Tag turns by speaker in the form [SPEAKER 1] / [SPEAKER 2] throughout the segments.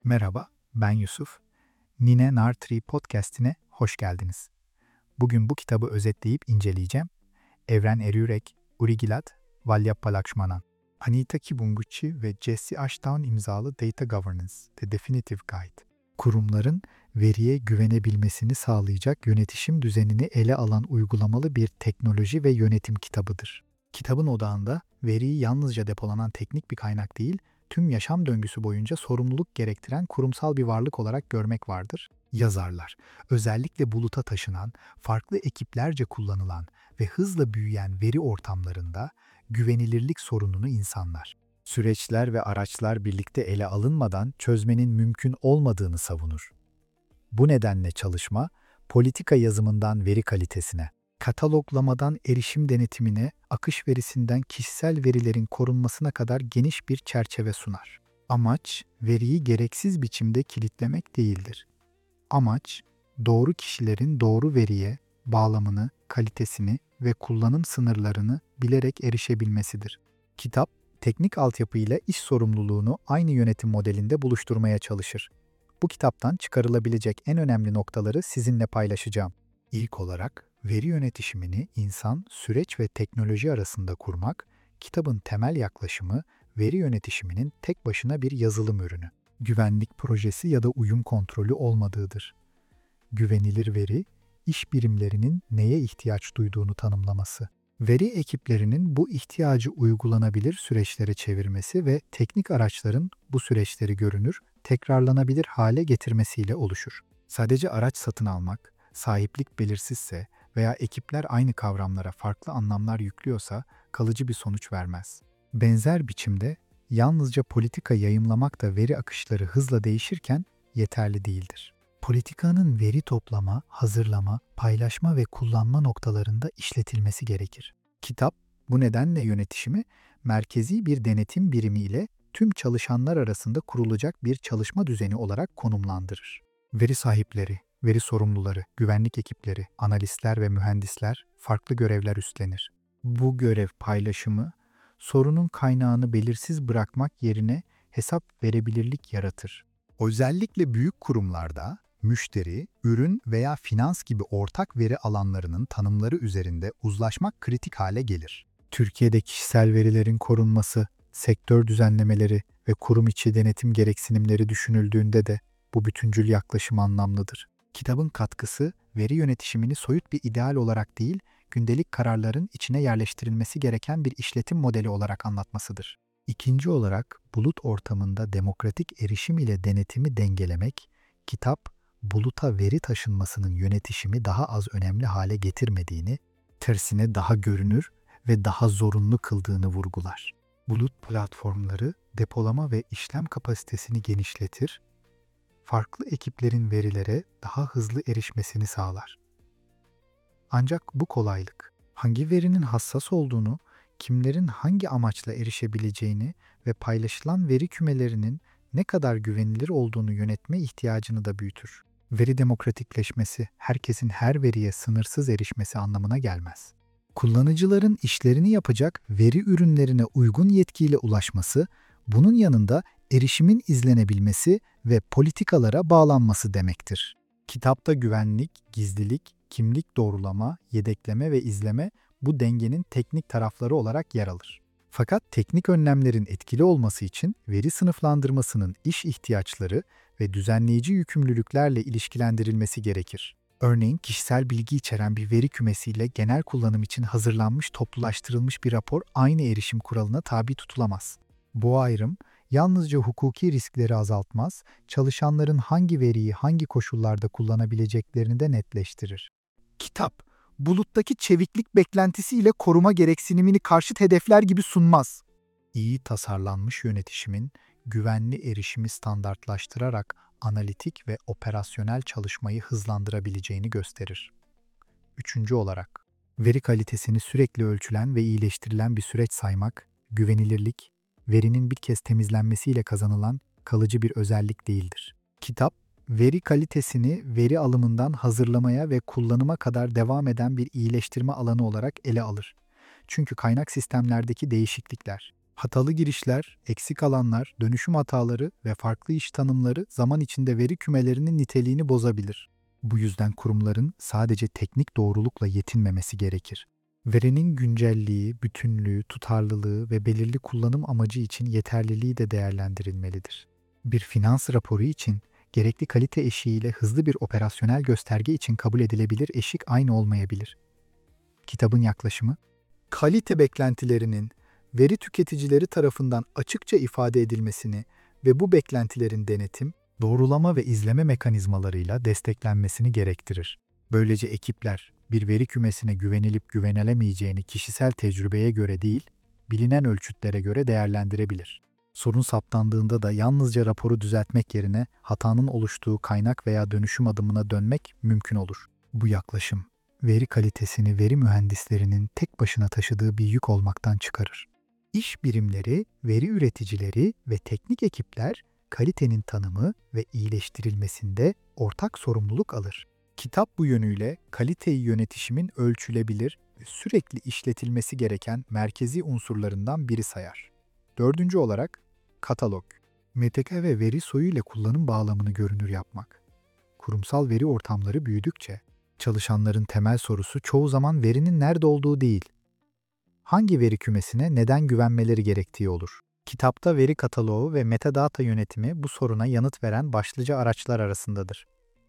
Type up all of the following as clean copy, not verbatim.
[SPEAKER 1] Merhaba, ben Yusuf. Nine Nar Tree podcast'ine hoş geldiniz. Bugün bu kitabı özetleyip inceleyeceğim. Evren Erürek, Uri Gilad, Valyappa Lakshmanan, Anita Kibunguchi ve Jesse Ashdown imzalı Data Governance, The Definitive Guide. Kurumların veriye güvenebilmesini sağlayacak yönetişim düzenini ele alan uygulamalı bir teknoloji ve yönetim kitabıdır. Kitabın odağında veriyi yalnızca depolanan teknik bir kaynak değil, tüm yaşam döngüsü boyunca sorumluluk gerektiren kurumsal bir varlık olarak görmek vardır. Yazarlar, özellikle buluta taşınan, farklı ekiplerce kullanılan ve hızla büyüyen veri ortamlarında güvenilirlik sorununu insanlar, süreçler ve araçlar birlikte ele alınmadan çözmenin mümkün olmadığını savunur. Bu nedenle çalışma, politika yazımından veri kalitesine, kataloglamadan erişim denetimine, akış verisinden kişisel verilerin korunmasına kadar geniş bir çerçeve sunar. Amaç, veriyi gereksiz biçimde kilitlemek değildir. Amaç, doğru kişilerin doğru veriye, bağlamını, kalitesini ve kullanım sınırlarını bilerek erişebilmesidir. Kitap, teknik altyapı ile iş sorumluluğunu aynı yönetim modelinde buluşturmaya çalışır. Bu kitaptan çıkarılabilecek en önemli noktaları sizinle paylaşacağım. İlk olarak, veri yönetişimini insan, süreç ve teknoloji arasında kurmak, kitabın temel yaklaşımı veri yönetişiminin tek başına bir yazılım ürünü, güvenlik projesi ya da uyum kontrolü olmadığıdır. Güvenilir veri, iş birimlerinin neye ihtiyaç duyduğunu tanımlaması, veri ekiplerinin bu ihtiyacı uygulanabilir süreçlere çevirmesi ve teknik araçların bu süreçleri görünür, tekrarlanabilir hale getirmesiyle oluşur. Sadece araç satın almak, sahiplik belirsizse veya ekipler aynı kavramlara farklı anlamlar yüklüyorsa kalıcı bir sonuç vermez. Benzer biçimde yalnızca politika yayımlamak da veri akışları hızla değişirken yeterli değildir. Politikanın veri toplama, hazırlama, paylaşma ve kullanma noktalarında işletilmesi gerekir. Kitap, bu nedenle yönetişimi merkezi bir denetim birimi ile tüm çalışanlar arasında kurulacak bir çalışma düzeni olarak konumlandırır. Veri sahipleri, veri sorumluları, güvenlik ekipleri, analistler ve mühendisler farklı görevler üstlenir. Bu görev paylaşımı, sorunun kaynağını belirsiz bırakmak yerine hesap verebilirlik yaratır. Özellikle büyük kurumlarda müşteri, ürün veya finans gibi ortak veri alanlarının tanımları üzerinde uzlaşmak kritik hale gelir. Türkiye'de kişisel verilerin korunması, sektör düzenlemeleri ve kurum içi denetim gereksinimleri düşünüldüğünde de bu bütüncül yaklaşım anlamlıdır. Kitabın katkısı, veri yönetişimini soyut bir ideal olarak değil, gündelik kararların içine yerleştirilmesi gereken bir işletim modeli olarak anlatmasıdır. İkinci olarak, bulut ortamında demokratik erişim ile denetimi dengelemek, kitap, buluta veri taşınmasının yönetişimi daha az önemli hale getirmediğini, tersine daha görünür ve daha zorunlu kıldığını vurgular. Bulut platformları depolama ve işlem kapasitesini genişletir, farklı ekiplerin verilere daha hızlı erişmesini sağlar. Ancak bu kolaylık, hangi verinin hassas olduğunu, kimlerin hangi amaçla erişebileceğini ve paylaşılan veri kümelerinin ne kadar güvenilir olduğunu yönetme ihtiyacını da büyütür. Veri demokratikleşmesi, herkesin her veriye sınırsız erişmesi anlamına gelmez. Kullanıcıların işlerini yapacak veri ürünlerine uygun yetkiyle ulaşması, bunun yanında erişimin izlenebilmesi ve politikalara bağlanması demektir. Kitapta güvenlik, gizlilik, kimlik doğrulama, yedekleme ve izleme bu dengenin teknik tarafları olarak yer alır. Fakat teknik önlemlerin etkili olması için veri sınıflandırmasının iş ihtiyaçları ve düzenleyici yükümlülüklerle ilişkilendirilmesi gerekir. Örneğin kişisel bilgi içeren bir veri kümesiyle genel kullanım için hazırlanmış toplulaştırılmış bir rapor aynı erişim kuralına tabi tutulamaz. Bu ayrım yalnızca hukuki riskleri azaltmaz, çalışanların hangi veriyi hangi koşullarda kullanabileceklerini de netleştirir. Kitap, buluttaki çeviklik beklentisiyle koruma gereksinimini karşıt hedefler gibi sunmaz. İyi tasarlanmış yönetişimin güvenli erişimi standartlaştırarak analitik ve operasyonel çalışmayı hızlandırabileceğini gösterir. Üçüncü olarak, veri kalitesini sürekli ölçülen ve iyileştirilen bir süreç saymak, güvenilirlik, verinin bir kez temizlenmesiyle kazanılan kalıcı bir özellik değildir. Kitap, veri kalitesini veri alımından hazırlamaya ve kullanıma kadar devam eden bir iyileştirme alanı olarak ele alır. Çünkü kaynak sistemlerdeki değişiklikler, Hatalı girişler, eksik alanlar, dönüşüm hataları ve farklı iş tanımları zaman içinde veri kümelerinin niteliğini bozabilir. Bu yüzden kurumların sadece teknik doğrulukla yetinmemesi gerekir. Verinin güncelliği, bütünlüğü, tutarlılığı ve belirli kullanım amacı için yeterliliği de değerlendirilmelidir. Bir finans raporu için gerekli kalite eşiğiyle hızlı bir operasyonel gösterge için kabul edilebilir eşik aynı olmayabilir. Kitabın yaklaşımı, kalite beklentilerinin veri tüketicileri tarafından açıkça ifade edilmesini ve bu beklentilerin denetim, doğrulama ve izleme mekanizmalarıyla desteklenmesini gerektirir. Böylece ekipler bir veri kümesine güvenilip güvenilemeyeceğini kişisel tecrübeye göre değil, bilinen ölçütlere göre değerlendirebilir. Sorun saptandığında da yalnızca raporu düzeltmek yerine hatanın oluştuğu kaynak veya dönüşüm adımına dönmek mümkün olur. Bu yaklaşım, veri kalitesini veri mühendislerinin tek başına taşıdığı bir yük olmaktan çıkarır. İş birimleri, veri üreticileri ve teknik ekipler kalitenin tanımı ve iyileştirilmesinde ortak sorumluluk alır. Kitap bu yönüyle kaliteyi yönetişimin ölçülebilir ve sürekli işletilmesi gereken merkezi unsurlarından biri sayar. Dördüncü olarak, katalog. MTK ve veri soyu ile kullanım bağlamını görünür yapmak. Kurumsal veri ortamları büyüdükçe, çalışanların temel sorusu çoğu zaman verinin nerede olduğu değil, hangi veri kümesine neden güvenmeleri gerektiği olur. Kitapta veri kataloğu ve metadata yönetimi bu soruna yanıt veren başlıca araçlar arasındadır.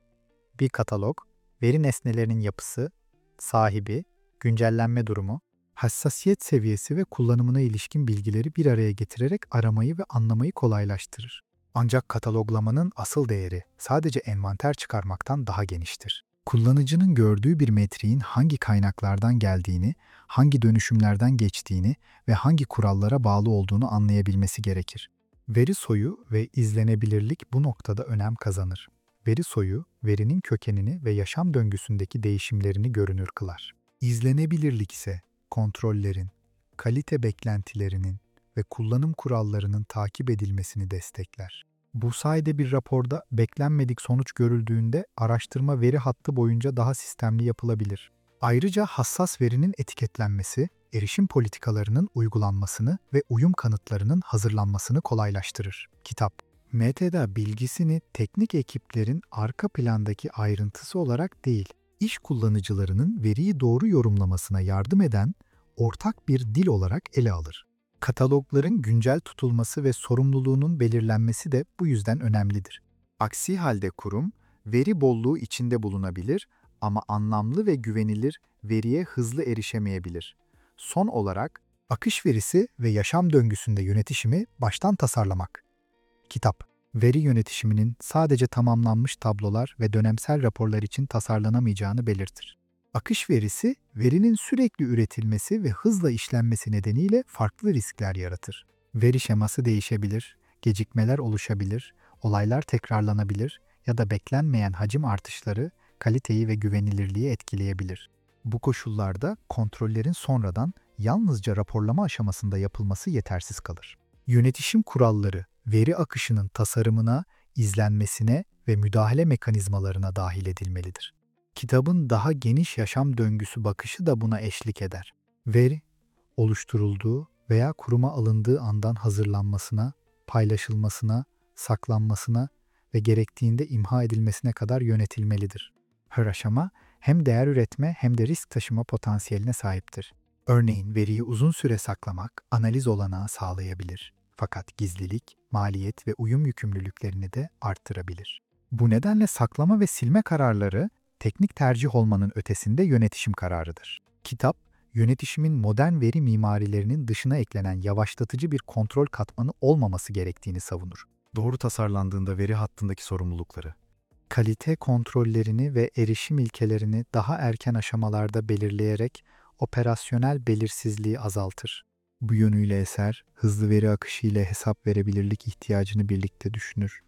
[SPEAKER 1] Bir katalog, veri nesnelerinin yapısı, sahibi, güncellenme durumu, hassasiyet seviyesi ve kullanımına ilişkin bilgileri bir araya getirerek aramayı ve anlamayı kolaylaştırır. Ancak kataloglamanın asıl değeri sadece envanter çıkarmaktan daha geniştir. Kullanıcının gördüğü bir metriğin hangi kaynaklardan geldiğini, hangi dönüşümlerden geçtiğini ve hangi kurallara bağlı olduğunu anlayabilmesi gerekir. Veri soyu ve izlenebilirlik bu noktada önem kazanır. Veri soyu, verinin kökenini ve yaşam döngüsündeki değişimlerini görünür kılar. İzlenebilirlik ise kontrollerin, kalite beklentilerinin ve kullanım kurallarının takip edilmesini destekler. Bu sayede bir raporda beklenmedik sonuç görüldüğünde araştırma veri hattı boyunca daha sistemli yapılabilir. Ayrıca hassas verinin etiketlenmesi, erişim politikalarının uygulanmasını ve uyum kanıtlarının hazırlanmasını kolaylaştırır. Kitap, MTDA bilgisini teknik ekiplerin arka plandaki ayrıntısı olarak değil, iş kullanıcılarının veriyi doğru yorumlamasına yardım eden ortak bir dil olarak ele alır. Katalogların güncel tutulması ve sorumluluğunun belirlenmesi de bu yüzden önemlidir. Aksi halde kurum, veri bolluğu içinde bulunabilir ama anlamlı ve güvenilir veriye hızlı erişemeyebilir. Son olarak, akış verisi ve yaşam döngüsünde yönetişimi baştan tasarlamak. Kitap, veri yönetişiminin sadece tamamlanmış tablolar ve dönemsel raporlar için tasarlanamayacağını belirtir. Akış verisi, verinin sürekli üretilmesi ve hızla işlenmesi nedeniyle farklı riskler yaratır. Veri şeması değişebilir, gecikmeler oluşabilir, olaylar tekrarlanabilir ya da beklenmeyen hacim artışları kaliteyi ve güvenilirliği etkileyebilir. Bu koşullarda kontrollerin sonradan yalnızca raporlama aşamasında yapılması yetersiz kalır. Yönetişim kuralları, veri akışının tasarımına, izlenmesine ve müdahale mekanizmalarına dahil edilmelidir. Kitabın daha geniş yaşam döngüsü bakışı da buna eşlik eder. Veri, oluşturulduğu veya kuruma alındığı andan hazırlanmasına, paylaşılmasına, saklanmasına ve gerektiğinde imha edilmesine kadar yönetilmelidir. Her aşama hem değer üretme hem de risk taşıma potansiyeline sahiptir. Örneğin veriyi uzun süre saklamak analiz olanağı sağlayabilir. Fakat gizlilik, maliyet ve uyum yükümlülüklerini de arttırabilir. Bu nedenle saklama ve silme kararları teknik tercih olmanın ötesinde yönetişim kararıdır. Kitap, yönetişimin modern veri mimarilerinin dışına eklenen yavaşlatıcı bir kontrol katmanı olmaması gerektiğini savunur. Doğru tasarlandığında veri hattındaki sorumlulukları, kalite kontrollerini ve erişim ilkelerini daha erken aşamalarda belirleyerek operasyonel belirsizliği azaltır. Bu yönüyle eser, hızlı veri akışı ile hesap verebilirlik ihtiyacını birlikte düşünür.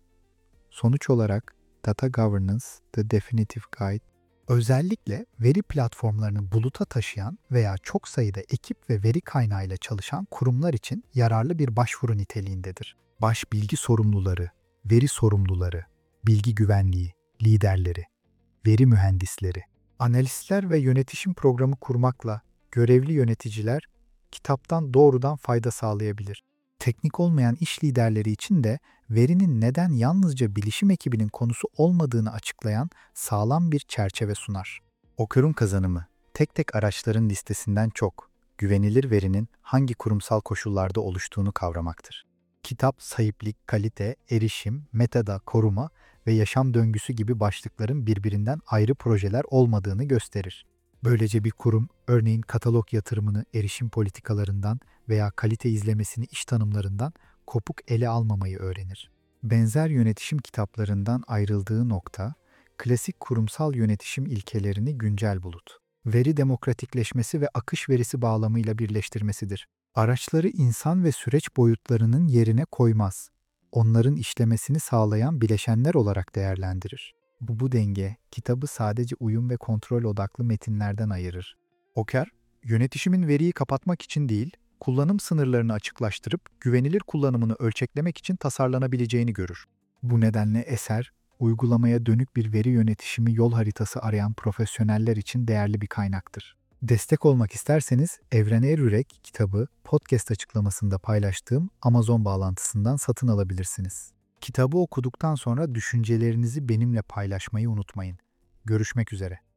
[SPEAKER 1] Sonuç olarak, Data Governance, The Definitive Guide, özellikle veri platformlarını buluta taşıyan veya çok sayıda ekip ve veri kaynağıyla çalışan kurumlar için yararlı bir başvuru niteliğindedir. Baş bilgi sorumluları, veri sorumluları, bilgi güvenliği, liderleri, veri mühendisleri, analistler ve yönetişim programı kurmakla görevli yöneticiler kitaptan doğrudan fayda sağlayabilir. Teknik olmayan iş liderleri için de verinin neden yalnızca bilişim ekibinin konusu olmadığını açıklayan sağlam bir çerçeve sunar. Okur'un kazanımı, tek tek araçların listesinden çok, güvenilir verinin hangi kurumsal koşullarda oluştuğunu kavramaktır. Kitap, sahiplik, kalite, erişim, metadata, koruma ve yaşam döngüsü gibi başlıkların birbirinden ayrı projeler olmadığını gösterir. Böylece bir kurum, örneğin katalog yatırımını erişim politikalarından veya kalite izlemesini iş tanımlarından kopuk ele almamayı öğrenir. Benzer yönetişim kitaplarından ayrıldığı nokta, klasik kurumsal yönetişim ilkelerini güncel bulut, veri demokratikleşmesi ve akış verisi bağlamıyla birleştirmesidir. Araçları insan ve süreç boyutlarının yerine koymaz. Onların işlemesini sağlayan bileşenler olarak değerlendirir. Bu denge, kitabı sadece uyum ve kontrol odaklı metinlerden ayırır. Oker, yönetişimin veriyi kapatmak için değil, kullanım sınırlarını açıklaştırıp güvenilir kullanımını ölçeklemek için tasarlanabileceğini görür. Bu nedenle eser, uygulamaya dönük bir veri yönetişimi yol haritası arayan profesyoneller için değerli bir kaynaktır. Destek olmak isterseniz Evren Erürek kitabı podcast açıklamasında paylaştığım Amazon bağlantısından satın alabilirsiniz. Kitabı okuduktan sonra düşüncelerinizi benimle paylaşmayı unutmayın. Görüşmek üzere.